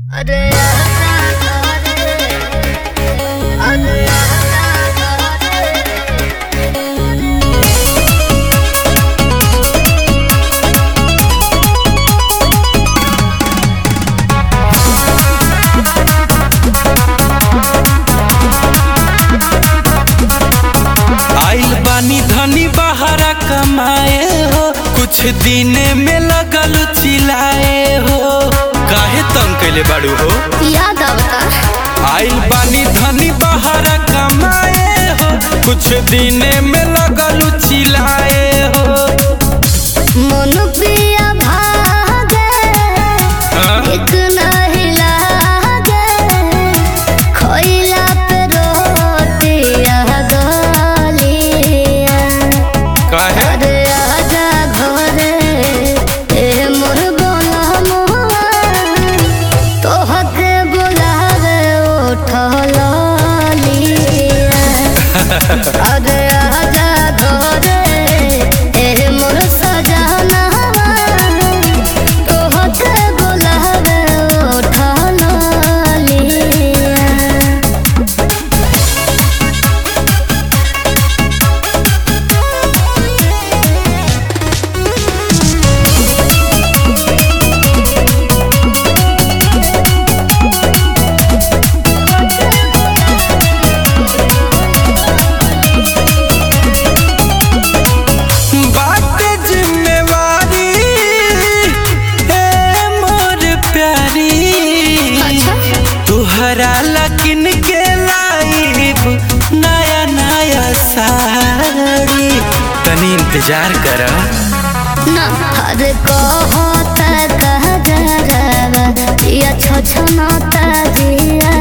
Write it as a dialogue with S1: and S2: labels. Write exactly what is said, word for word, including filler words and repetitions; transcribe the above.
S1: अरे अरे
S2: आइल बानी धनी बहारा कमाए हो, कुछ दिन में लगल चिल्लाए हो। काहे तंग कैले बाड़ू हो?
S1: याद आवता।
S2: आइल बानी धनी बहारा कमाए हो, कुछ दिन में लगल चिल्लाए हो।
S1: मन पिया भागे
S2: हाँ?
S1: एक नहीं लागे, खोइला पे रोटिया गलिया।
S2: काहे?
S1: अरे आजा घरे ए मोर बोलमुआ, तोहके बुलावे उठल लिया। अरे आजा घरे ए मोर सजनवा, तोहके बुलावे उठल लिया।
S2: बाटे जिम्मेवारी ए मोर प्यारी, तुहरा लकिन के लाइब नया नया साड़ी। तनी इंतजार कर।
S1: ना हर कहता कह जरवा, या छछनता जिया